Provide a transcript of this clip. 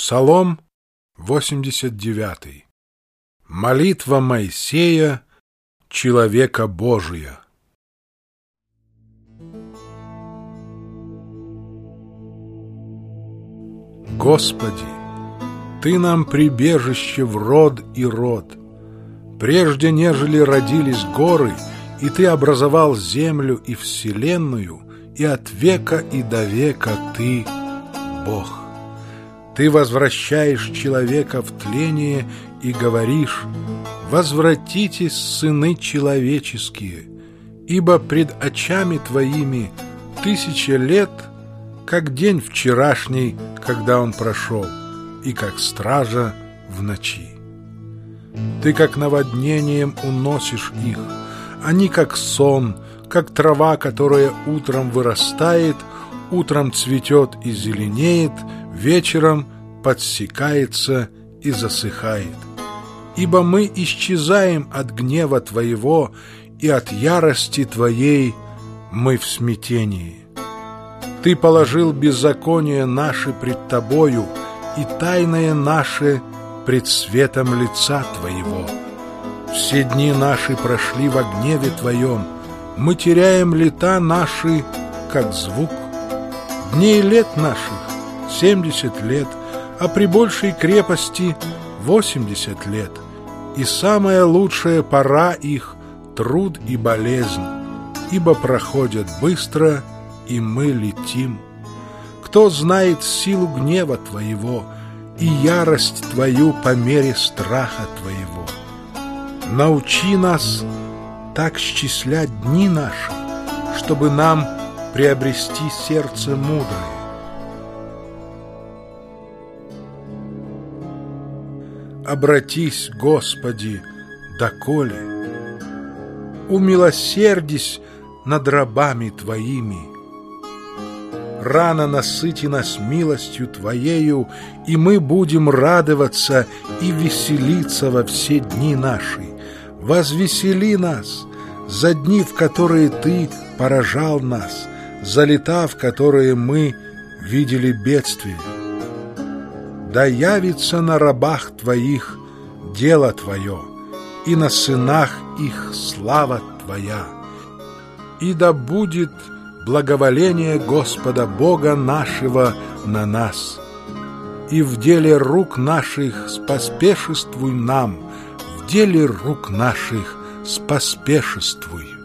Псалом 89. Молитва Моисея, человека Божия. Господи, Ты нам прибежище в род и род. Прежде нежели родились горы, и Ты образовал землю и вселенную, и от века и до века Ты Бог. Ты возвращаешь человека в тление и говоришь: «Возвратитесь, сыны человеческие, ибо пред очами Твоими 1000 лет, как день вчерашний, когда он прошел, и как стража в ночи». Ты как наводнением уносишь их, они как сон, как трава, которая утром вырастает, утром цветет и зеленеет, вечером подсекается и засыхает. Ибо мы исчезаем от гнева Твоего, и от ярости Твоей мы в смятении. Ты положил беззаконие наше пред Тобою, и тайное наше пред светом лица Твоего. Все дни наши прошли во гневе Твоем, мы теряем лета наши, как звук. Дней лет наших 70 лет, а при большей крепости 80 лет, и самая лучшая пора их — труд и болезнь, ибо проходят быстро, и мы летим. Кто знает силу гнева Твоего и ярость Твою по мере страха Твоего? Научи нас так счислять дни наши, чтобы нам приобрести сердце мудрое. Обратись, Господи, доколе, умилосердись над рабами Твоими. Рано насыти нас милостью Твоею, и мы будем радоваться и веселиться во все дни наши. Возвесели нас за дни, в которые Ты поражал нас, за лета, в которые мы видели бедствие. Да явится на рабах Твоих дело Твое, и на сынах их слава Твоя. И да будет благоволение Господа Бога нашего на нас. И в деле рук наших споспешествуй нам, в деле рук наших споспешествуй.